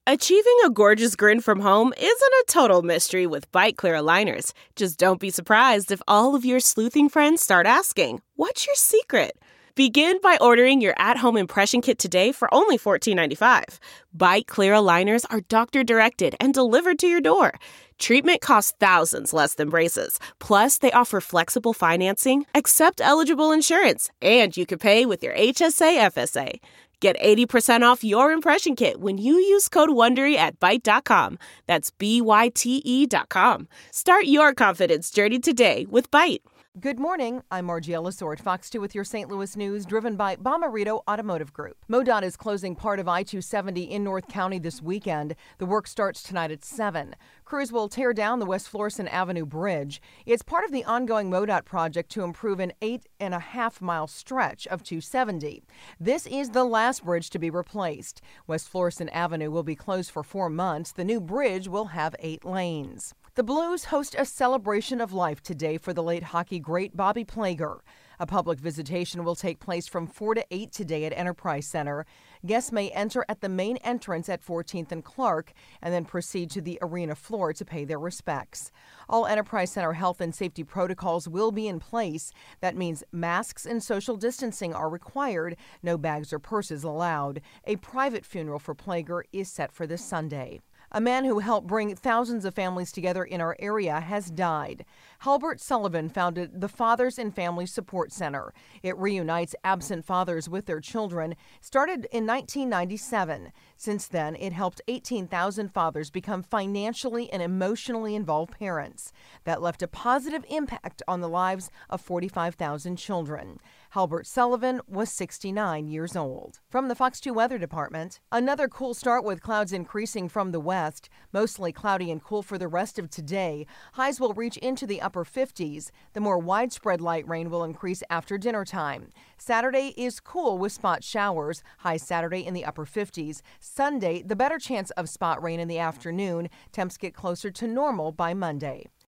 Achieving a gorgeous grin from home isn't a total mystery with Bite Clear aligners. Just don't be surprised if all of your sleuthing friends start asking, "What's your secret?" Begin by ordering your at-home impression kit today for only $14.95. Bite Clear aligners are doctor-directed and delivered to your door. Treatment costs thousands less than braces. Plus, they offer flexible financing, accept eligible insurance, and you can pay with your HSA FSA. Get 80% off your impression kit when you use code WONDERY at Byte.com. That's BYTE.com. Start your confidence journey today with Byte. Good morning. I'm Margiela Sword, Fox 2 with your St. Louis news, driven by Bomarito Automotive Group. MoDOT is closing part of I-270 in North County this weekend. The work starts tonight at 7. Crews will tear down the West Florissant Avenue Bridge. It's part of the ongoing MoDOT project to improve an 8.5-mile stretch of 270. This is the last bridge to be replaced. West Florissant Avenue will be closed for 4 months. The new bridge will have 8 lanes. The Blues host a celebration of life today for the late hockey great Bobby Plager. A public visitation will take place from 4 to 8 today at Enterprise Center. Guests may enter at the main entrance at 14th and Clark and then proceed to the arena floor to pay their respects. All Enterprise Center health and safety protocols will be in place. That means masks and social distancing are required. No bags or purses allowed. A private funeral for Plager is set for this Sunday. A man who helped bring thousands of families together in our area has died. Halbert Sullivan founded the Fathers and Family Support Center. It reunites absent fathers with their children. Started in 1997. Since then, it helped 18,000 fathers become financially and emotionally involved parents. That left a positive impact on the lives of 45,000 children. Halbert Sullivan was 69 years old. From the Fox 2 Weather Department, another cool start with clouds increasing from the west. Mostly cloudy and cool for the rest of today. Highs will reach into the upper 50s. The more widespread light rain will increase after dinner time. Saturday is cool with spot showers. Highs Saturday in the upper 50s. Sunday, the better chance of spot rain in the afternoon. Temps get closer to normal by Monday.